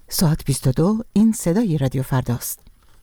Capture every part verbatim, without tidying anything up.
ساعت بیست و دو، این صدای رادیو فرداست.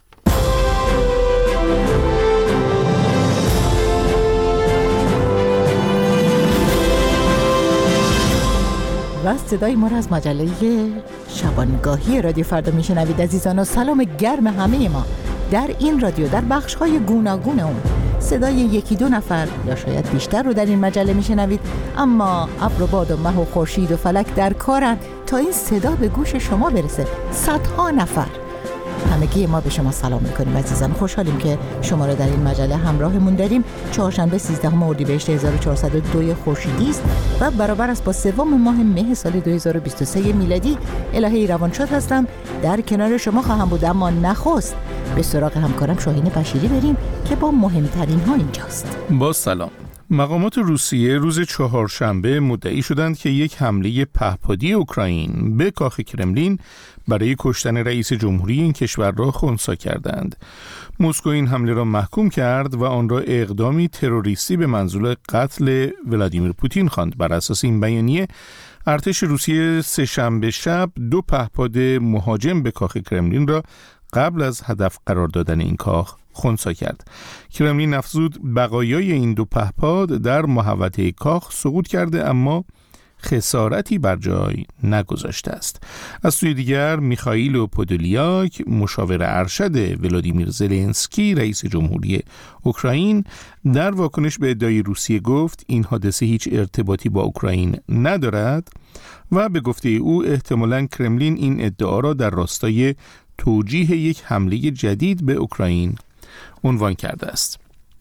و صدای ما را از مجله شبانگاهی رادیو فردا میشنوید. عزیزان و سلام گرم همه ما. در این رادیو در بخش‌های گوناگون اون صدای یکی دو نفر یا شاید بیشتر رو در این مجله میشنوید، اما ابر و باد و مه و خورشید و فلک در کارن تا این صدا به گوش شما برسه. صدها نفر. همگی ما به شما سلام میکنیم عزیزان. خوشحالیم که شما را در این مجله همراهمون داریم. چهارشنبه سیزدهم اردیبهشت هزار و چهارصد و دو خورشیدی است و برابر است با سوم ماه مه سال دو هزار و بیست و سه میلادی. الهی روانشاد هستم، در کنار شما خواهم بود. اما نخست به سراغ همکارم شاهین بشیری بریم که با مهمترین ها اینجاست. با سلام. مقامات روسیه روز چهارشنبه مدعی شدند که یک حمله پهپادی اوکراین به کاخ کرملین برای کشتن رئیس جمهوری این کشور را خنثی کردند. مسکو این حمله را محکوم کرد و آن را اقدامی تروریستی به منظور قتل ولادیمیر پوتین خواند. بر اساس این بیانیه ارتش روسیه سه‌شنبه شب دو پهپاد مهاجم به کاخ کرملین را قبل از هدف قرار دادن این کاخ خنثی کرد. کرملین افزود بقایای این دو پهپاد در محوطه کاخ سقوط کرده اما خسارتی بر جای نگذاشته است. از سوی دیگر میخائیل پودولیاک مشاور ارشد ولادیمیر زلنسکی رئیس جمهوری اوکراین در واکنش به ادعای روسیه گفت این حادثه هیچ ارتباطی با اوکراین ندارد و به گفته او احتمالاً کرملین این ادعا را در راستای توجیه یک حمله جدید به اوکراین عنوان کرده است.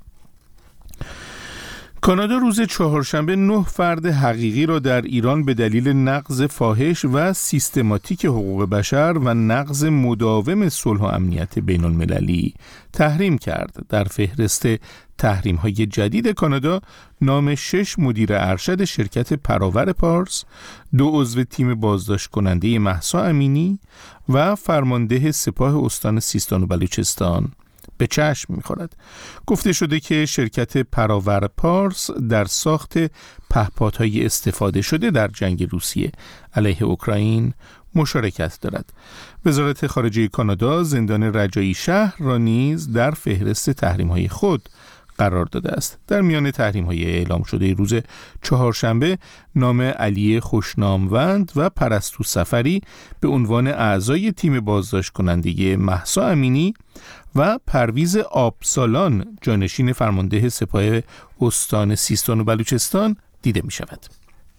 کانادا روز چهارشنبه نه فرد حقیقی را در ایران به دلیل نقض فاحش و سیستماتیک حقوق بشر و نقض مداوم صلح و امنیت بین المللی تحریم کرد. در فهرست تحریم‌های جدید کانادا نام شش مدیر ارشد شرکت پراور پارس، دو عضو تیم بازداشت کننده مهسا امینی و فرمانده سپاه استان سیستان و بلوچستان به چشم می‌خورد. گفته شده که شرکت پراور پارس در ساخت پهپادهای استفاده شده در جنگ روسیه علیه اوکراین مشارکت دارد. وزارت خارجه کانادا زندان رجایی شهر را نیز در فهرست تحریم‌های خود قرار داده است. در میان تحریم‌های اعلام شده روز چهارشنبه نام علی خوشناموند و پرستو سفری به عنوان اعضای تیم بازداشت کننده مهسا امینی و پرویز آبسالان جانشین فرمانده سپاه استان سیستان و بلوچستان دیده می شود.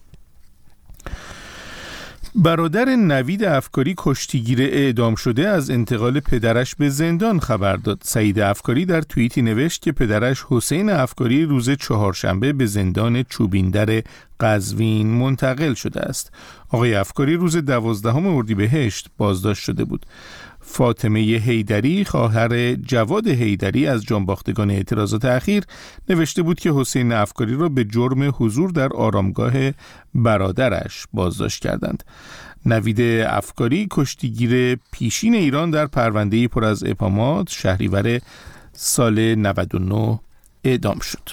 برادر نوید افکاری کشتیگیر اعدام شده از انتقال پدرش به زندان خبر داد. سعید افکاری در توییتی نوشت که پدرش حسین افکاری روز چهارشنبه به زندان چوبیندر قزوین منتقل شده است. آقای افکاری روز دوازدهم اردیبهشت بازداشت شده بود. فاطمه حیدری خواهر جواد حیدری از جانباختگان اعتراضات اخیر نوشته بود که حسین افکاری را به جرم حضور در آرامگاه برادرش بازداشت کردند. نوید افکاری کشتیگیر پیشین ایران در پرونده پر از ابهامات شهریور سال نود و نه اعدام شد.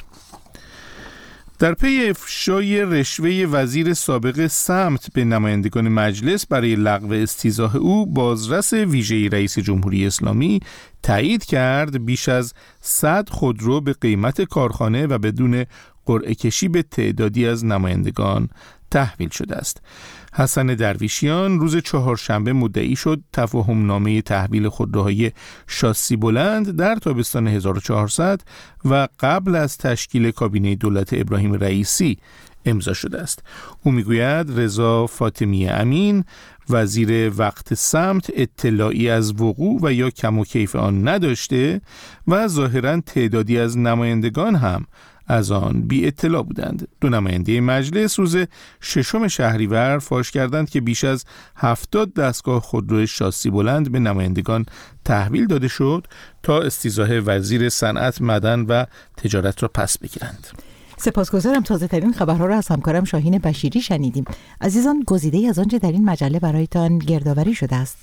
در پی افشای رشوه وزیر سابق سمت به نمایندگان مجلس برای لغو استیضاح او، بازرس ویژه رئیس جمهوری اسلامی تایید کرد بیش از صد خودرو به قیمت کارخانه و بدون قرعه کشی به تعدادی از نمایندگان تحویل شده است. حسن درویشیان روز چهارشنبه مدعی شد تفاهم نامه تحویل خودروهای شاسی بلند در تابستان هزار و چهارصد و قبل از تشکیل کابینه دولت ابراهیم رئیسی امضا شده است. او میگوید رضا فاطمی امین وزیر وقت سمت اطلاعی از وقوع و یا کم و کیف آن نداشته و ظاهراً تعدادی از نمایندگان هم از آن بی اطلاع بودند. دو نماینده مجلس روز ششم شهریور فاش کردند که بیش از هفتاد دستگاه خودرو شاسی بلند به نمایندگان تحویل داده شد تا استیضاح وزیر صنعت، معدن و تجارت را پس بگیرند. سپاسگزارم. تازه ترین خبرها را از همکارم شاهین بشیری شنیدیم. عزیزان، گزیده‌ای از آنچه در این مجله برایتان گردآوری شده است.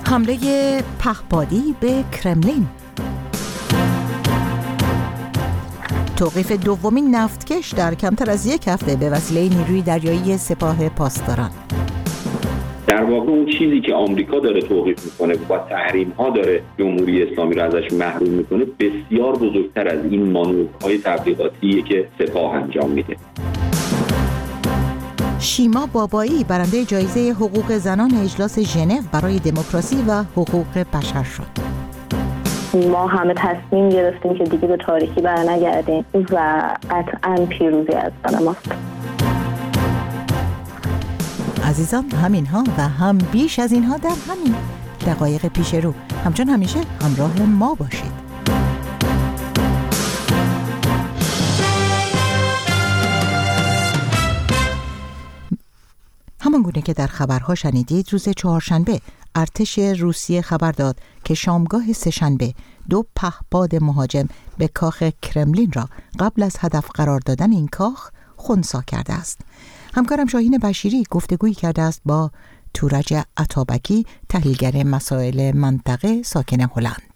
حمله پهپادی به کرملین. توقیف دومین نفتکش در کمتر از یک هفته به وسیله نیروی دریایی سپاه پاسداران. در واقع اون چیزی که آمریکا داره توقیف میکنه و تحریم ها داره جمهوری اسلامی رو ازش محروم میکنه بسیار بزرگتر از این مانورهای تبلیغاتیه که سپاه انجام میده. شیما بابایی برنده جایزه حقوق زنان اجلاس ژنو برای دموکراسی و حقوق بشر شد. ما همه تصمیم گرفتیم که دیگه به تاریکی برنگردیم و قطعاً پیروزی از آن ماست. عزیزان، همین ها و هم بیش از اینها در همین دقایق پیش رو. همچون همیشه همراه ما باشید. همان گونه که در خبرها شنیدید، روز چهارشنبه ارتش روسیه خبر داد که شامگاه سه‌شنبه دو پهپاد مهاجم به کاخ کرملین را قبل از هدف قرار دادن این کاخ خنثی کرده است. همکارم شاهین بشیری گفتگویی کرده است با تورج عطابکی، تحلیلگر مسائل منطقه ساکن هلند.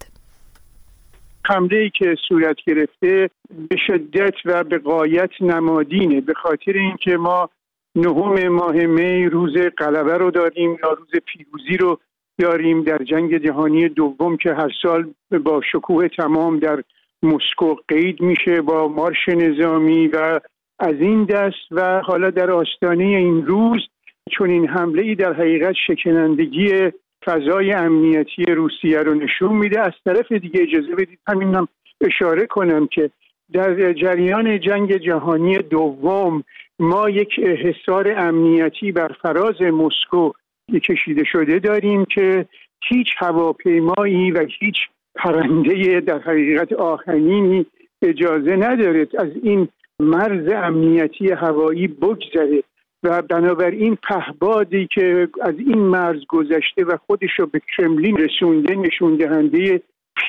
حمله‌ای که صورت گرفته به شدت و به غایت نمادینه، به خاطر اینکه ما نهم ماه می روز غلبه رو داریم یا روز پیروزی رو داریم در جنگ جهانی دوم که هر سال با شکوه تمام در مسکو قید میشه با مارش نظامی و از این دست، و حالا در آستانه این روز چون این حمله‌ای در حقیقت شکنندگی فضای امنیتی روسیه رو نشون میده. از طرف دیگه اجازه بدید همینم اشاره کنم که در جریان جنگ جهانی دوم ما یک حصار امنیتی بر فراز مسکو کشیده شده داریم که هیچ هواپیمایی و هیچ پرنده در حقیقت آهنینی اجازه نداره از این مرز امنیتی هوایی بگذره و بنابراین پهپادی که از این مرز گذشته و خودش رو به کرملین رسونده نشون دهنده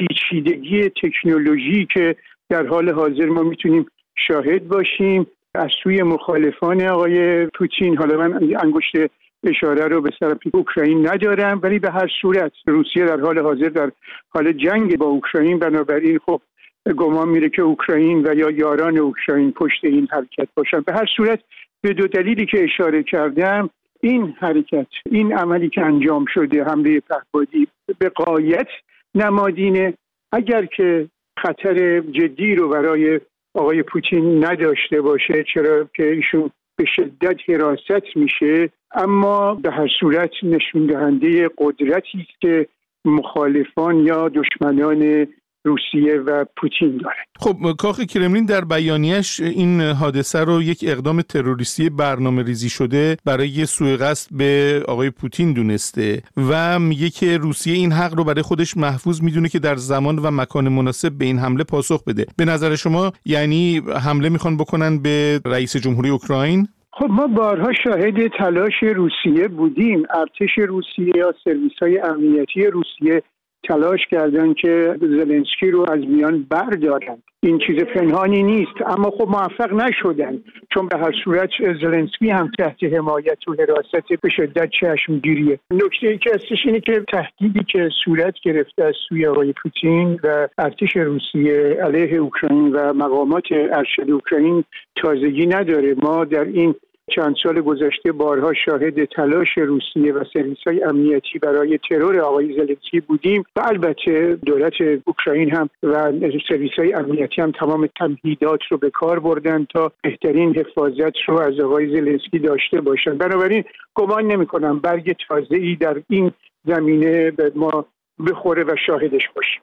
پیچیدگی تکنولوژی که در حال حاضر ما میتونیم شاهد باشیم از سوی مخالفان آقای پوتین. حالا من انگشت اشاره رو به طرف اوکراین ندارم، ولی به هر صورت روسیه در حال حاضر در حال جنگ با اوکراین، بنابراین خب گمان میره که اوکراین و یا یاران اوکراین پشت این حرکت باشن. به هر صورت به دو دلیلی که اشاره کردم، این حرکت، این عملی که انجام شده، حمله پهپادی، به غایت نمادینه. اگر که خطر جدی رو برای آقای پوتین نداشته باشه، چرا که ایشون به شدت حراست میشه، اما به هر صورت نشون دهنده قدرتی است که مخالفان یا دشمنان روسیه و پوتین داره. خب کاخ کرملین در بیانیه‌اش این حادثه رو یک اقدام تروریستی برنامه ریزی شده برای سوء قصد به آقای پوتین دونسته و میگه که روسیه این حق رو برای خودش محفوظ میدونه که در زمان و مکان مناسب به این حمله پاسخ بده. به نظر شما یعنی حمله میخوان بکنن به رئیس جمهوری اوکراین؟ خب ما بارها شاهد تلاش روسیه بودیم. ارتش روسیه یا سرویس‌های امنیتی روسیه تلاش کردن که زلنسکی رو از میان بردارن. این چیز پنهانی نیست، اما خب موفق نشدن، چون به هر صورت زلنسکی هم تحت حمایت و حراست به شدت چشمگیریه. نکته‌ای که هستش اینه که تهدیدی که صورت گرفته از سوی آقای پوتین و ارتش روسیه علیه اوکراین و مقامات ارشد اوکراین تازگی نداره. ما در این چند سال گذشته بارها شاهد تلاش روسیه و سرویس‌های امنیتی برای ترور آقای زلنسکی بودیم و البته دولت اوکراین هم و سرویس‌های امنیتی هم تمام تمهیدات رو به کار بردن تا بهترین حفاظت رو از آقای زلنسکی داشته باشن. بنابراین گمان نمی‌کنم برگ تازه‌ای در این زمینه به ما بخوره و شاهدش باشیم.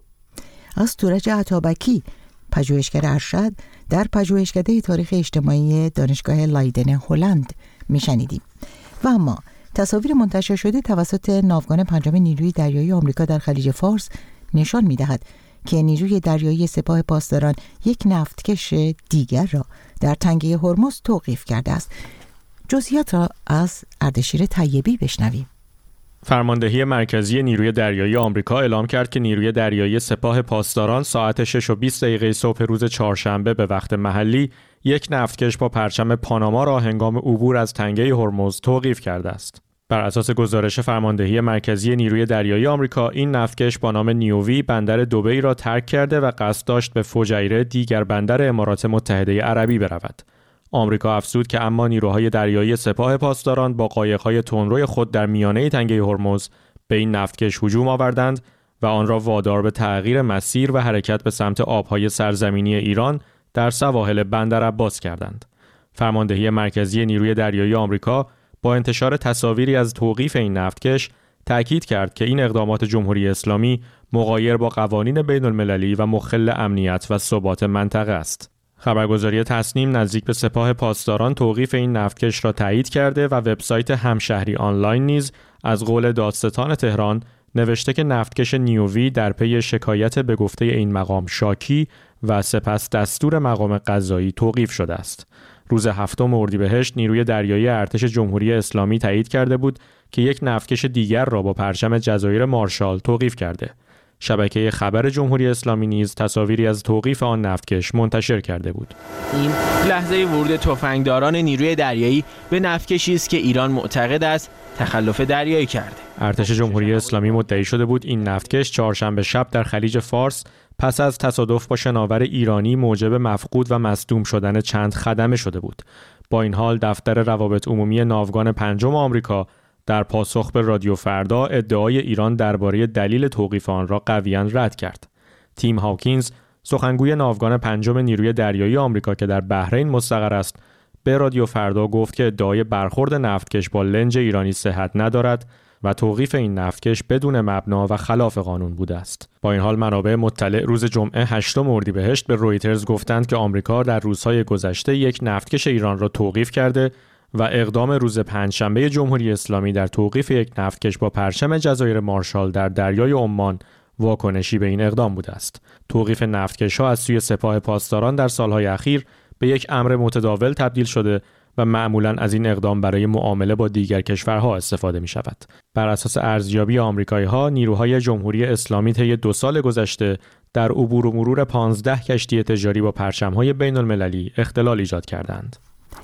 از تورج عطابکی، پژوهشگر ارشد در پژوهشکده تاریخ اجتماعی دانشگاه لایدن هلند میشنیدیم. و اما تصاویر منتشر شده توسط ناوگان پنجم نیروی دریایی آمریکا در خلیج فارس نشان می‌دهد که نیروی دریایی سپاه پاسداران یک نفتکش دیگر را در تنگه هرمز توقیف کرده است. جزئیات را از اردشیر طیبی بشنویم. فرماندهی مرکزی نیروی دریایی آمریکا اعلام کرد که نیروی دریایی سپاه پاسداران ساعت شش و بیست دقیقه صبح روز چهارشنبه به وقت محلی یک نفتکش با پرچم پاناما را هنگام عبور از تنگه هرمز توقیف کرده است. بر اساس گزارش فرماندهی مرکزی نیروی دریایی آمریکا، این نفتکش با نام نیووی بندر دبی را ترک کرده و قصد داشت به فجیره، دیگر بندر امارات متحده عربی برود. آمریکا افزود که اما نیروهای دریایی سپاه پاسداران با قایق‌های تندروی خود در میانه تنگه هرمز به این نفتکش هجوم آوردند و آن را وادار به تغییر مسیر و حرکت به سمت آبهای سرزمینی ایران در سواحل بندر عباس کردند. فرماندهی مرکزی نیروی دریایی آمریکا با انتشار تصاویری از توقیف این نفتکش تأکید کرد که این اقدامات جمهوری اسلامی مغایر با قوانین بین المللی و مخل امنیت و ثبات منطقه است. خبرگزاری تصنیم نزدیک به سپاه پاسداران توقیف این نفتکش را تایید کرده و وبسایت همشهری آنلاین نیز از قول دادستان تهران نوشته که نفتکش نیووی در پی شکایت به گفته این مقام شاکی و سپس دستور مقام قضایی توقیف شده است. روز هفتم اردیبهشت نیروی دریایی ارتش جمهوری اسلامی تایید کرده بود که یک نفتکش دیگر را با پرچم جزایر مارشال توقیف کرده. شبکه خبر جمهوری اسلامی نیز تصاویری از توقیف آن نفتکش منتشر کرده بود. این لحظه ورود تفنگداران نیروی دریایی به نفتکشی است که ایران معتقد است تخلف دریایی کرده. ارتش جمهوری اسلامی مدعی شده بود این نفتکش چهارشنبه شب در خلیج فارس پس از تصادف با شناور ایرانی موجب مفقود و مصدوم شدن چند خدمه شده بود. با این حال دفتر روابط عمومی ناوگان پنجم آمریکا در پاسخ به رادیو فردا ادعای ایران درباره دلیل توقیف آن را قویاً رد کرد. تیم هاکینز، سخنگوی ناوگان پنجم نیروی دریایی آمریکا که در بحرین مستقر است، به رادیو فردا گفت که ادعای برخورد نفتکش با لنج ایرانی صحت ندارد و توقیف این نفتکش بدون مبنا و خلاف قانون بوده است. با این حال منابع مطلع روز جمعه هشتم اردیبهشت به رویترز گفتند که آمریکا در روزهای گذشته یک نفتکش ایران را توقیف کرده و اقدام روز پنجشنبه جمهوری اسلامی در توقیف یک نفتکش با پرچم جزایر مارشال در دریای عمان واکنشی به این اقدام بوده است. توقیف نفتکش‌ها از سوی سپاه پاسداران در سالهای اخیر به یک امر متداول تبدیل شده و معمولاً از این اقدام برای معامله با دیگر کشورها استفاده می شود. بر اساس ارزیابی آمریکایی‌ها، نیروهای جمهوری اسلامی طی دو سال گذشته در عبور و مرور پانزده کشتی تجاری با پرچم‌های بین‌المللی اختلال ایجاد کردند.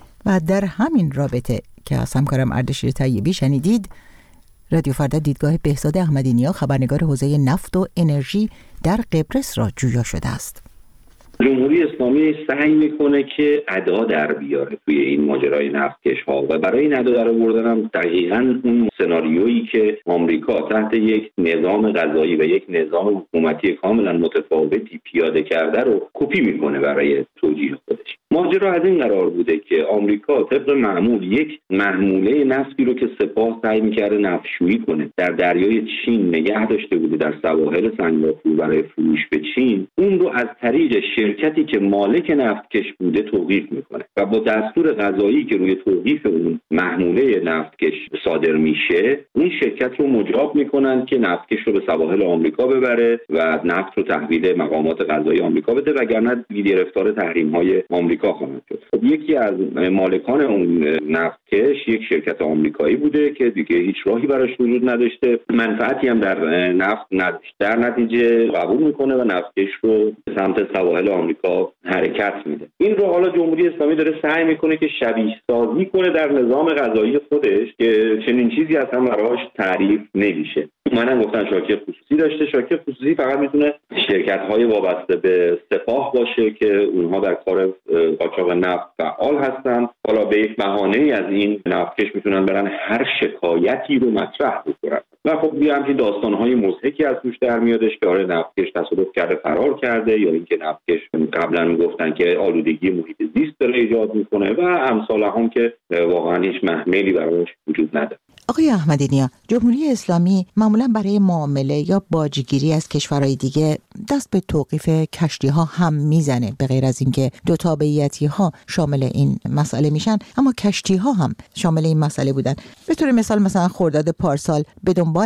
و در همین رابطه که از همکارم اردشیر طیبی شنیدید، رادیو فردا دیدگاه بهزاد احمدی‌نیا خبرنگار حوزه نفت و انرژی در قبرس را جویا شده است. جمهوری اسلامی سعی میکنه که ادا در بیاره توی این ماجرای نفتکش ها و برای این ادا در آوردن هم دقیقاً اون سناریویی که آمریکا تحت یک نظام قضایی و یک نظام حکومتی کاملا متفاوتی پیاده کرده رو کپی میکنه برای توجیه خودش. ماجرا از این قرار بوده که آمریکا طبق معمول یک محموله نفتی رو که سپاه سعی میکرده نفتشویی کنه در دریای چین نگه داشته بوده در سواحل سنگاپور برای فروش به چین، اون رو از طریق شرکتی که مالک نفتکش بوده توقیف میکنه و با دستور قضایی که روی توقیف اون محموله نفتکش صادر میشه، اون شرکت رو مجاب میکنن که نفتکش رو به سواحل آمریکا ببره و نفت رو تحویل مقامات قضایی آمریکا بده، وگرنه گرفتار تحریم‌های آمریکا خواهد شد. خب یکی از مالکان اون نفتکش یک شرکت آمریکایی بوده که دیگه هیچ راهی براش وجود نداشته، منفعتی هم در نفت نداشت. در نتیجه قبول میکنه و نفتکش رو به سمت سواحل آمریکا حرکت میده. این رو حالا جمهوری اسلامی داره سعی میکنه که شبیه سازی کنه در نظام قضایی خودش که چنین چیزی اصلا براش تعریف نمیشه. منم گفتن شاکی خصوصی داشته. شاکی خصوصی فقط میتونه شرکت‌های وابسته به سپاه باشه که اونها در کار قاچاق نفت فعال هستن. حالا به یک بهانه‌ای از این نفتکش میتونن برن هر شکایتی رو مطرح بکنن. و خب یه همچین داستان‌های مضحکی از توش در میادش که آره نفتکش تصادف کرده فرار کرده، یا اینکه نفتکش قبلا میگفتن که آلودگی محیط زیست داره ایجاد میکنه و امثال هم که واقعا هیچ محملی براش وجود نداره. آقای احمدی‌نیا، جمهوری اسلامی معمولا برای معامله یا باجگیری از کشورهای دیگه دست به توقیف کشتی‌ها هم میزنه، به غیر از اینکه دو تابعیتی‌ها شامل این مسئله میشن، اما کشتی‌ها هم شامل این مسئله بودن. به طور مثال مثلا خرداد پارسال به دنبال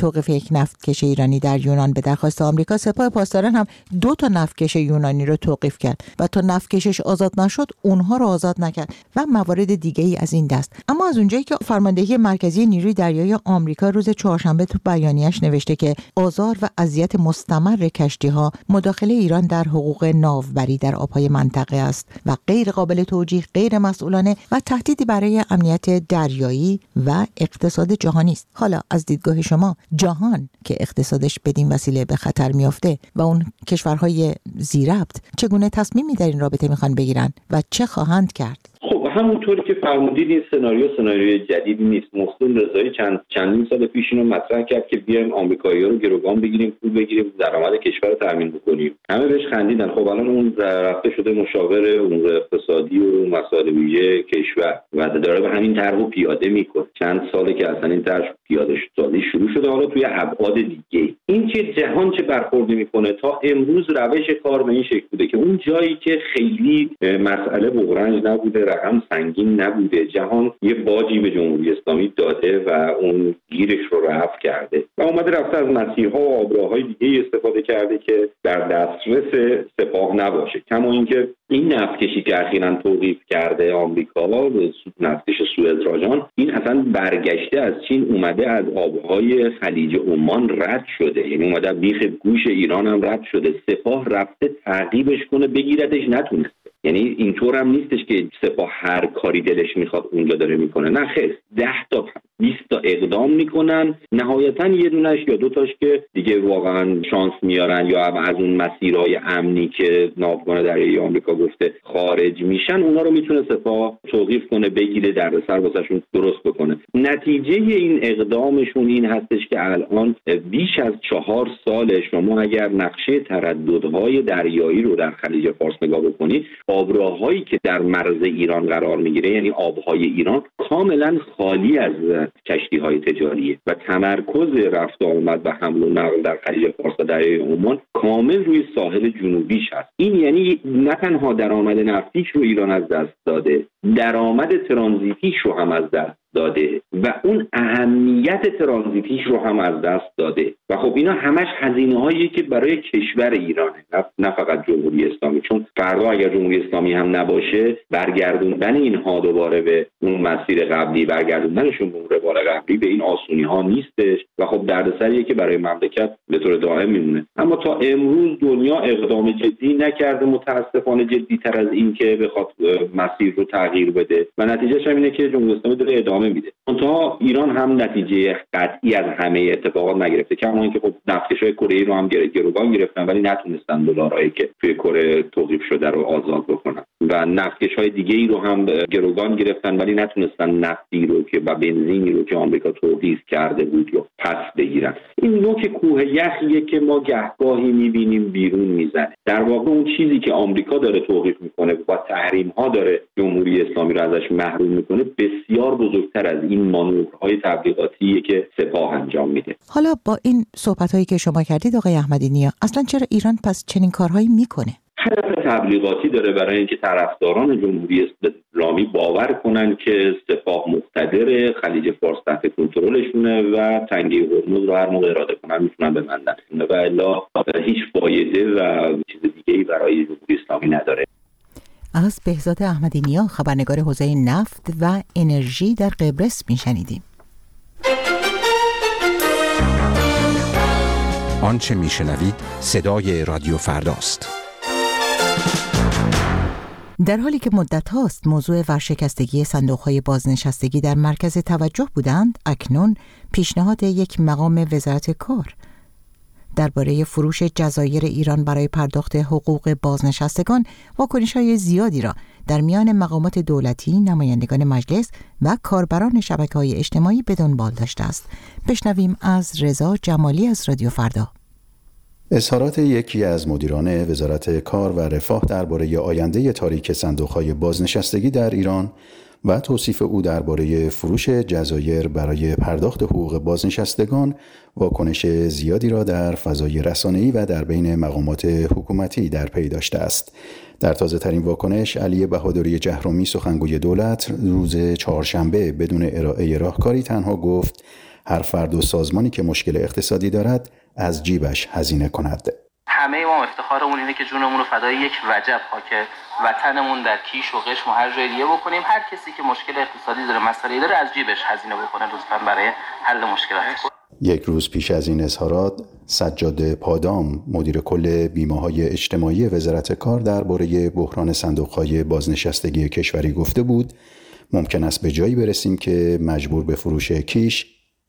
توقیف یک نفتکش ایرانی در یونان به درخواست آمریکا، سپاه پاسداران هم دو تا نفتکش یونانی رو توقیف کرد و تا نفتکشش آزاد نشد اونها رو آزاد نکرد و موارد دیگه ای از این دست. اما از اونجایی که فرماندهی مرکزی نیروی دریایی آمریکا روز چهارشنبه تو بیانیه‌اش نوشته که آزار و اذیت مستمر کشتی‌ها مداخله ایران در حقوق ناوبری در آب‌های منطقه است و غیر قابل توجیه، غیر مسئولانه و تهدیدی برای امنیت دریایی و اقتصاد جهانی است. حالا از دیدگاه شما جهان که اقتصادش بدین وسیله به خطر میافته و اون کشورهای ذی‌ربط چگونه تصمیمی در این رابطه میخوان بگیرن و چه خواهند کرد؟ خب همونطوری که فرمودید این سناریو سناریوی جدیدی نیست. محسن رضایی چند چندین سال پیش اینو مطرح کرد که بیایم آمریکایی‌ها رو گروگان بگیریم، پول بگیریم، درآمد کشور رو تامین بکنیم. همه بهش خندیدن. خب الان اون رفته شده مشاور امور اقتصادی و مسائل ویژه کشور و داره به همین طرح پیاده میکنه. چند ساله که اصلا این طرح پیاده سازی شروع شده، حالا توی ابعاد دیگه. این چه جهان چه برخورد میکنه تا امروز روش کار به این شکل بوده که اون جایی که خیلی مسئله بغرنج نبوده، رقم سنگین نبوده، جهان یه باجی به جمهوری اسلامی داده و اون گیرش رو رفع کرده و اومده رفته از مسیرها و آبراهای دیگه استفاده کرده که در دسترس سپاه نباشه. کما اینکه این نفتکشی که اخیراً توقیف کرده آمریکا، نفتکش سوئز راجان، این اصلا برگشته از چین اومده از آبهای خلیج عمان رد شده، یعنی اومده بیخ گوش ایران هم رد شده. سپاه رفته تعقیبش کنه بگیردش، نتونسته. یعنی اینطور هم نیستش که سپاه هر کاری دلش میخواد اونجا داره میکنه، نه خیر، ده تا بیست تا اقدام میکنن، نهایتا یه دونش یا دو تاش که دیگه واقعا شانس میارن یا از اون مسیرهای امنی که ناوگان دریایی آمریکا گفته خارج میشن، اونا رو میتونه سپاه توقیف کنه، بگیره، دردسر واسهشون درست بکنه. نتیجه این اقدامشون این هستش که الان بیش از چهار سال شما اگر نقشه ترددهای دریایی رو در خلیج فارس نگاه بکنید، آبراهایی که در مرز ایران قرار میگیره، یعنی آبهای ایران، کاملا خالی از کشتی‌های تجاریه و تمرکز رفت و آمد و حمل و نقل در خلیج فارس و دریای عمان کامل روی ساحل جنوبیش هست. این یعنی نه تنها درآمد نفتیش رو ایران از دست داده، درآمد ترانزیتیش رو هم از دست داده و اون اهمیت ترانزیتیش رو هم از دست داده و خب اینا همش هزینه‌هایی که برای کشور ایرانه، نه فقط جمهوری اسلامی. چون فردا اگر جمهوری اسلامی هم نباشه، برگردوندن اینها دوباره به اون مسیر قبلی، برگردوندنشون به اون روال قبلی به این آسونی ها نیستش و خب دردسریه که برای مملکت به طور دائم میمونه. اما تا امروز دنیا اقدام جدی نکرده، متاسفانه جدی تر از این که بخواد مسیر رو تغییر بده و نتیجهش هم اینه که جمهوری اسلامی داره ادامه میده. منتها ایران هم نتیجه قطعی از همه اتفاقات نگرفته، کما اینکه خب نفتکش‌های کره‌ای رو هم گروگان گرفتن ولی نتونستن دلارایی که توی کره توقیف شده رو آزاد بکنن و نفتکش‌های دیگه‌ای رو هم گروگان گرفتن ولی نتونستن نفتی رو که و بنزینی رو که آمریکا توقیف کرده بود رو پس بگیرن. این نوک کوه یخیه که ما گهگاهی می‌بینیم بیرون میزنه. در واقع اون چیزی که آمریکا داره توقیف میکنه و تحریم‌ها داره جمهوری اسلامی رو ازش محروم میکنه بسیار بزرگتر از این مانورهای تبلیغاتیه که سپاه انجام میده. حالا با این صحبت‌هایی که شما کردید آقای احمدی نیا، اصلا چرا ایران پس چنین کارهایی میکنه؟ هدف تبلیغاتی داره برای اینکه طرفداران جمهوری اسلامی باور کنن که سپاه مقتدر، خلیج فارس تحت کنترلشونه و تنگه هرمز رو هر موقع اراده کنن میتونن ببندن و الا هیچ فایده و چیز دیگه‌ای برای جمهوری اسلامی نداره. از بهزاد احمدی نیا، خبرنگار حوزه نفت و انرژی در قبرس میشنیدیم. آنچه میشنوید صدای رادیو فرداست. در حالی که مدت هاست موضوع ورشکستگی صندوق‌های بازنشستگی در مرکز توجه بودند، اکنون پیشنهاد یک مقام وزارت کار درباره فروش جزایر ایران برای پرداخت حقوق بازنشستگان واکنش‌های زیادی را در میان مقامات دولتی، نمایندگان مجلس و کاربران شبکه‌های اجتماعی به دنبال داشته است. بشنویم از رضا جمالی از رادیو فردا. اظهارات یکی از مدیران وزارت کار و رفاه درباره آینده تاریک صندوق‌های بازنشستگی در ایران و توصیف او درباره فروش جزایر برای پرداخت حقوق بازنشستگان واکنش زیادی را در فضای رسانه‌ای و در بین مقامات حکومتی در پی داشته است. در تازه ترین واکنش، علی بهادری جهرومی سخنگوی دولت روز چهارشنبه بدون ارائه راهکاری تنها گفت هر فرد و سازمانی که مشکل اقتصادی دارد از جیبش هزینه کند. همه ما افتخارمون اینه که جونمون رو فدای یک وجب ها که وطنمون در کیش و قشم و هر جای دیگه بکنیم. هر کسی که مشکل اقتصادی داره، مسئله داره، از جیبش هزینه بکنه لطفاً برای حل مشکلات. یک روز پیش از این اظهارات، سجاد پادام مدیر کل بیمه‌های اجتماعی وزارت کار درباره بحران صندوق‌های بازنشستگی کشوری گفته بود ممکن است به جایی برسیم که مجبور به فروش کیش،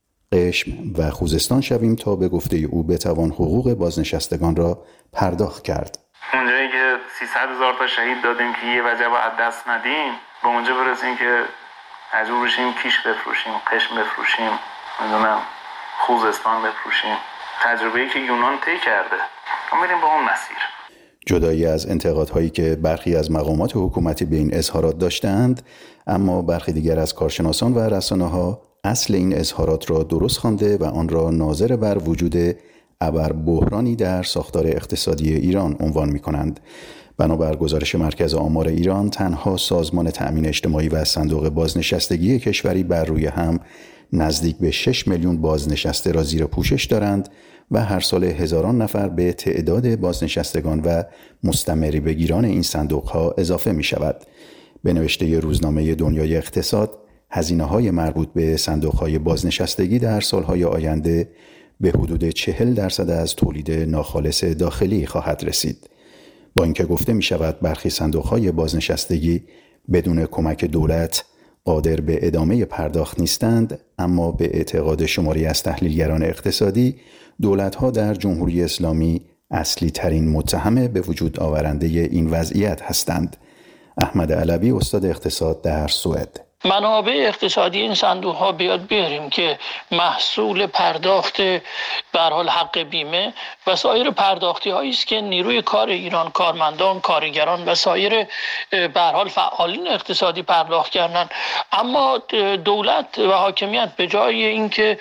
قشم و خوزستان شویم تا به گفته او بتوان حقوق بازنشستگان را پرداخت کرد. اونجایی که سیصد هزار تا شهید دادیم که یه وجب از دست ندیم، به اونجا برسیم که مجبور بشیم کیش بفروشیم، قشم بفروشیم، میدونم خوزستان بفروشیم. تجربه‌ای که یونان طی کرده، ما میریم با اون مسیر. جدایی از انتقادهایی که برخی از مقامات حکومتی به این اظهارات داشتند، اما برخی دیگر از کارشناسان و رسانه‌ها اصل این اظهارات را درست خوانده و آن را ناظر بر وجود ابر بحرانی در ساختار اقتصادی ایران عنوان می‌کنند. بنابر گزارش مرکز آمار ایران، تنها سازمان تأمین اجتماعی و صندوق بازنشستگی کشوری بر روی هم نزدیک به شش میلیون بازنشسته را زیر پوشش دارند و هر سال هزاران نفر به تعداد بازنشستگان و مستمری بگیران این صندوق‌ها اضافه می‌شود. به نوشته روزنامه دنیای اقتصاد، هزینه‌های مربوط به صندوق‌های بازنشستگی در سال‌های آینده به حدود چهل درصد از تولید ناخالص داخلی خواهد رسید. با اینکه گفته می‌شود برخی صندوق‌های بازنشستگی بدون کمک دولت قادر به ادامه پرداخت نیستند، اما به اعتقاد شماری از تحلیلگران اقتصادی، دولت‌ها در جمهوری اسلامی اصلی ترین متهم به وجود آورنده این وضعیت هستند. احمد علوی، استاد اقتصاد در سوئد: منابع اقتصادی این صندوق ها بیاد بیاریم که محصول پرداخت به هر حال حق بیمه و سایر پرداختی هایی است که نیروی کار ایران، کارمندان، کارگران و سایر به هر حال فعالین اقتصادی پرداخت کردن. اما دولت و حاکمیت به جای اینکه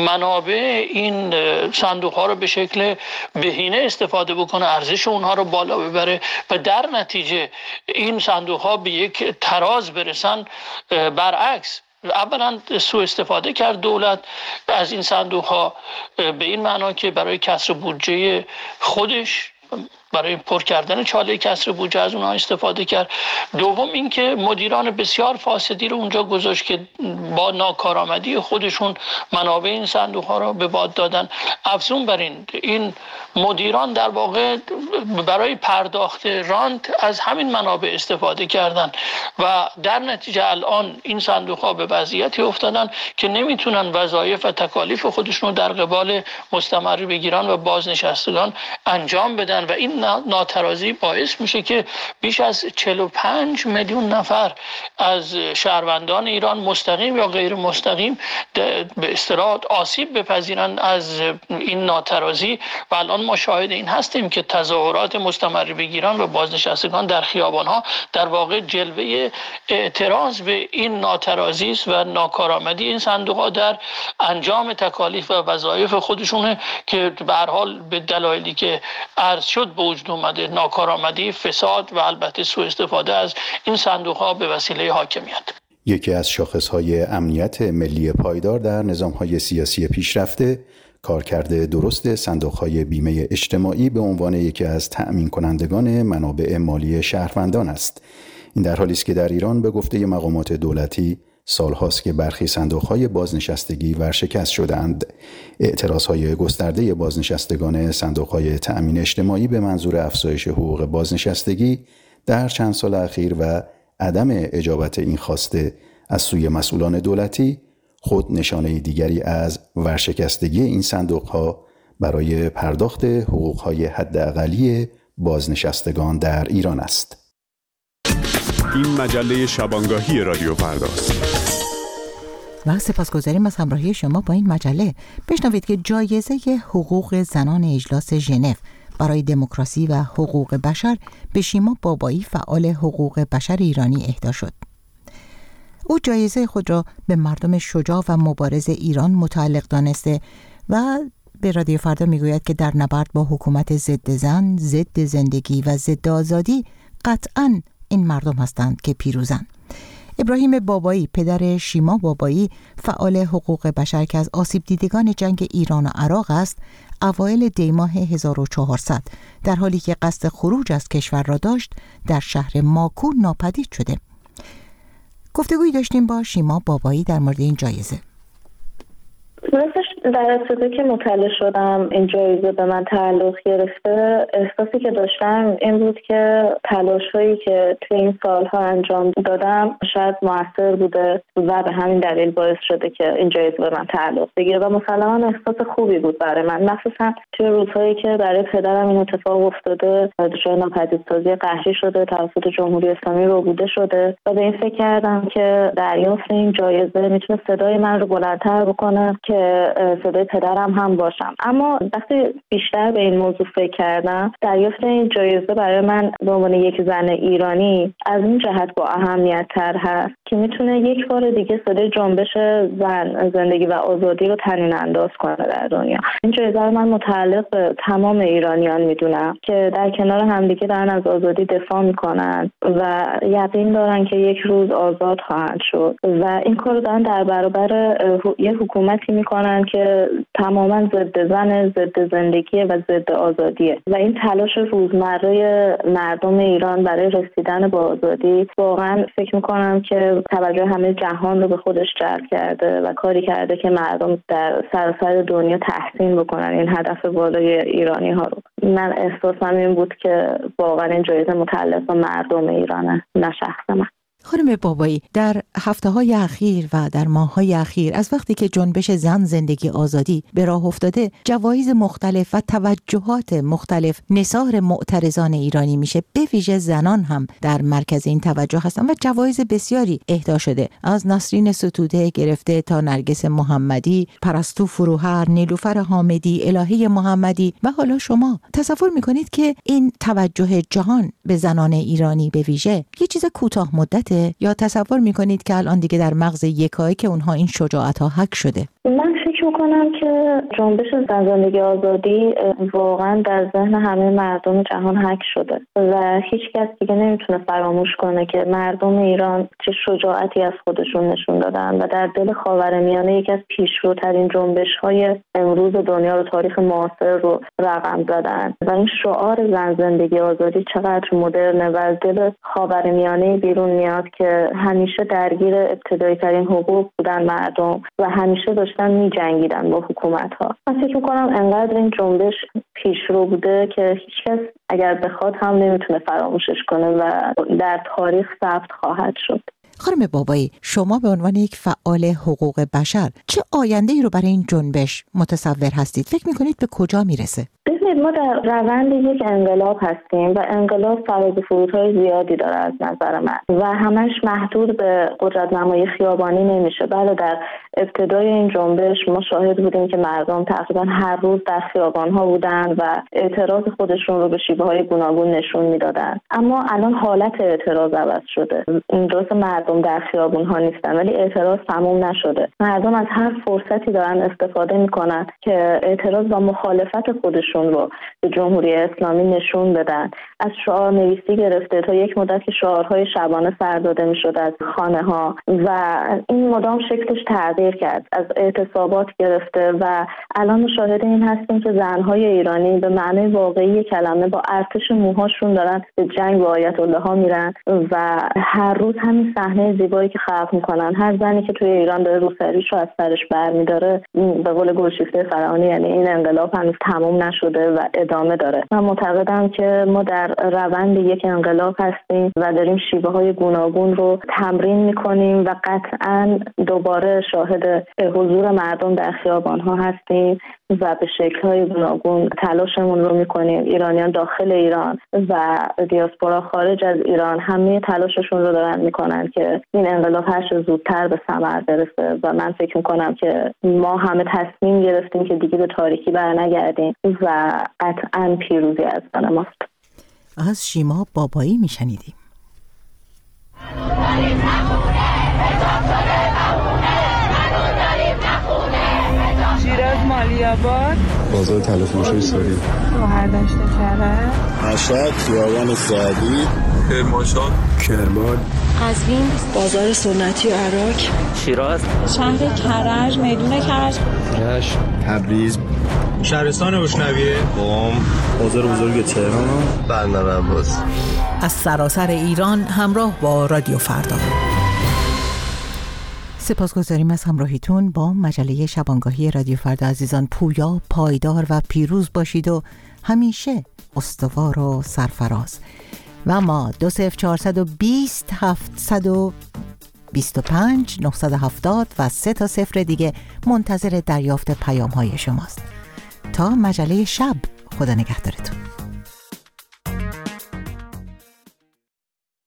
منابع این صندوق ها رو به شکل بهینه استفاده بکنه، ارزش اونها رو بالا ببره و در نتیجه این صندوق ها به یک تراز برسن، برعکس اولا سوء استفاده کرد دولت از این صندوق ها به این معنا که برای کسر بودجه خودش، برای پر کردن چاله کسر بودجه از اونها استفاده کرد. دوم اینکه مدیران بسیار فاسدی رو اونجا گذاشت که با ناکارآمدی خودشون منابع این صندوق ها را به باد دادن. افزون بر این این مدیران در واقع برای پرداخت رانت از همین منابع استفاده کردن و در نتیجه الان این صندوق ها به وضعیتی افتادن که نمیتونن وظایف و تکالیف خودشون رو در قبال مستمری بگیران و بازنشستگان انجام بدن و این ناترازی باعث میشه که بیش از چهل و پنج میلیون نفر از شهروندان ایران مستقیم یا غیر مستقیم به اصطلاح آسیب بپذیرن از این ناترازی و الان ما شاهد این هستیم که تظاهرات مستمری بگیران و بازنشستگان در خیابان‌ها در واقع جلوه اعتراض به این ناترازی است و ناکارآمدی این صندوق‌ها در انجام تکالیف و وظایف خودشونه که به هر حال به دلایلی که عرض شد به وجود اومده، ناکارآمدی، فساد و البته سوء استفاده از این صندوق‌ها به وسیله حاکمیت. یکی از شاخص‌های امنیت ملی پایدار در نظام‌های سیاسی پیشرفته، کارکرد درست صندوق‌های بیمه اجتماعی به عنوان یکی از تأمین کنندگان منابع مالی شهروندان است. این در حالی است که در ایران به گفته مقامات دولتی سالهاست که برخی صندوق‌های بازنشستگی ورشکست شدند. اعتراض‌های گسترده بازنشستگان صندوق‌های تأمین اجتماعی به منظور افزایش حقوق بازنشستگی در چند سال اخیر و عدم اجابت این خواسته از سوی مسئولان دولتی خود نشانه دیگری از ورشکستگی این صندوق‌ها برای پرداخت حقوق‌های حداقلی بازنشستگان در ایران است. این مجله شبانگاهی رادیو فرداست. و سپاسگزاریم از همراهی شما با این مجله. بشنوید که جایزه حقوق زنان اجلاس ژنو برای دموکراسی و حقوق بشر به شیما بابایی، فعال حقوق بشر ایرانی اهدا شد. او جایزه خود را به مردم شجاع و مبارز ایران متعلق دانسته و به رادیو فردا میگوید که در نبرد با حکومت ضد زن، ضد زندگی و ضد آزادی قطعاً این مردم هستند که پیروزند. ابراهیم بابایی، پدر شیما بابایی، فعال حقوق بشر که از آسیب دیدگان جنگ ایران و عراق است، اوایل دی ماه هزار و چهارصد در حالی که قصد خروج از کشور را داشت در شهر ماکو ناپدید شده. گفتگویی داشتیم با شیما بابایی در مورد این جایزه. راستش در ابتدا که مطلع شدم این جایزه به من تعلق گرفته، احساسی که داشتم این بود که تلاش‌هایی که توی این سالها انجام دادم شاید موثر بوده و به همین دلیل باعث شده که این جایزه به من تعلق بگیره و مسلماً احساس خوبی بود برای من، مخصوصاً توی روزهایی که برای پدرم این اتفاق افتاده، دچار ناپدیدسازی قهری شده، توسط جمهوری اسلامی ربوده شده و به این فکر کردم که دریافت این جایزه میتونه صدای من رو بلندتر بکنه که صدای پدرم هم باشم. اما وقتی بیشتر به این موضوع فکر کردم، دریافت این جایزه برای من به عنوان یک زن ایرانی از این جهت با اهمیت تر هست که میتونه یک بار دیگه صدای جنبش زن، زندگی و آزادی رو طنین انداز کنه در دنیا. این جایزه رو من متعلق به تمام ایرانیان میدونم که در کنار همدیگه دارن از آزادی دفاع میکنن و یقین دارن که یک روز آزاد خواهند شد و این کار دارن در برابر یه حکومتی میکنن که تماما ضد زن، ضد زندگی و ضد آزادیه و این تلاش روزمره مردم ایران برای رسیدن به آزادی واقعا فکر میکنم که توجه همه جهان رو به خودش جلب کرده و کاری کرده که مردم در سراسر دنیا تحسین بکنن این هدف بالای ایرانی ها رو. من احساسم این بود که واقعا این جایزه متعلق به مردم ایرانه، نه شخص من. خانم بابایی، در هفته‌های اخیر و در ماه‌های اخیر از وقتی که جنبش زن، زندگی، آزادی به راه افتاده، جوایز مختلف و توجهات مختلف نثار معترضان ایرانی میشه، به ویژه زنان هم در مرکز این توجه هستن و جوایز بسیاری اهدا شده، از نسرین ستوده گرفته تا نرگس محمدی، پرستو فروهر، نیلوفر حامدی، الهه محمدی و حالا شما. تصور میکنید که این توجه جهان به زنان ایرانی به ویژه یه چیز کوتاه مدت یا تصور میکنید که الان دیگه در مغز یکایی که اونها این شجاعت ها حک شده؟ من فکر میکنم که جنبش زن، زندگی، آزادی واقعا در ذهن همه مردم جهان حک شده و هیچ کس دیگه نمیتونه فراموش کنه که مردم ایران چه شجاعتی از خودشون نشون دادن و در دل خاورمیانه یکی از پیشروترین جنبش های امروز دنیا رو، تاریخ معاصر رو رقم زدن و این شعار زن، زندگی، آزادی چقدر مدرنه و از دل خاورمیانه بیرون میاد که همیشه درگیر ابتدایی ترین حقوق بودن مردم و همیشه داشتن می جنگیدن با حکومت ها. من فکر میکنم انقدر این جنبش پیشرو بوده که هیچکس اگر بخواد هم نمیتونه فراموشش کنه و در تاریخ ثبت خواهد شد. خانم بابایی، شما به عنوان یک فعال حقوق بشر چه آینده‌ای رو برای این جنبش متصور هستید؟ فکر میکنید به کجا میرسه؟ ببینید، ما در روند یک انقلاب هستیم و انقلاب فراز و فرودهای زیادی داره از نظر من و همش محدود به قدرت نمایی خیابانی نمیشه. بله، در ابتدای این جنبش ما شاهد بودیم که مردم تقریبا هر روز در خیابان‌ها بودن و اعتراض خودشون رو به شیوه‌های گوناگون نشون میدادن، اما الان حالت اعتراض عوض شده. این درست مردم در خیابان‌ها نیستن ولی اعتراض تموم نشده. مردم از هر فرصتی دارن استفاده میکنن که اعتراض و مخالفت خودشون رو به جمهوری اسلامی نشون بدن. از شعار نویسی گرفته تا یک مدت که شعارهای شبانه سر داده میشد از خانه ها و این مدام شکلش تغییر کرد، از اعتصابات گرفته و الان شاهد این هستیم که زنهای ایرانی به معنی واقعی کلمه با ارتش موهاشون دارن به جنگ با آیت الله ها میرن و هر روز همین صحنه زیبایی که خلق میکنن. هر زنی که توی ایران داره روسریش رو از سرش برمیداره، به قول گلشیفته فرعونی، یعنی این انقلاب هنوز تموم نشده و ادامه داره. من معتقدم که ما در روند یک انقلاب هستیم و داریم شیوه های گوناگون رو تمرین میکنیم و قطعاً دوباره شاهد حضور مردم در خیابان ها هستیم و به شکل های گوناگون تلاشمون رو میکنیم. ایرانیان داخل ایران و دیاسپورا خارج از ایران همه تلاششون رو دارن میکنن که این انقلاب هر چه زودتر به ثمر برسه و من فکر میکنم که ما همه تصمیم گرفتیم که دیگه به تاریکی برنگردیم و قطعاً پیروزی از آن ماست. از شیما بابایی میشنیدیم. شیر از علی‌آباد، بازار تلافروشی ساری، شهردشت کرج، مشهد، خیابان سعدی، کرمانشاه، کرمان، قزوین، بازار سنتی و عراق، شیراز، شهر کرج، میدون کرج، رشت، تبریز، شهرستان اشنویه، قم، بازار بزرگ تهران، بندر عباس. از سراسر ایران همراه با رادیو فردا. سپاسگزاریم از همراهیتون با مجله شبانگاهی رادیو فردا. عزیزان پویا، پایدار و پیروز باشید و همیشه استوار و سرفراز. و ما دو صفر چهارصد و بیست هفتصد و بیست و پنج نهصد و هفتاد و سه تا صفر دیگه منتظر دریافت پیام های شماست. تا مجله شب، خدا نگهدارتون.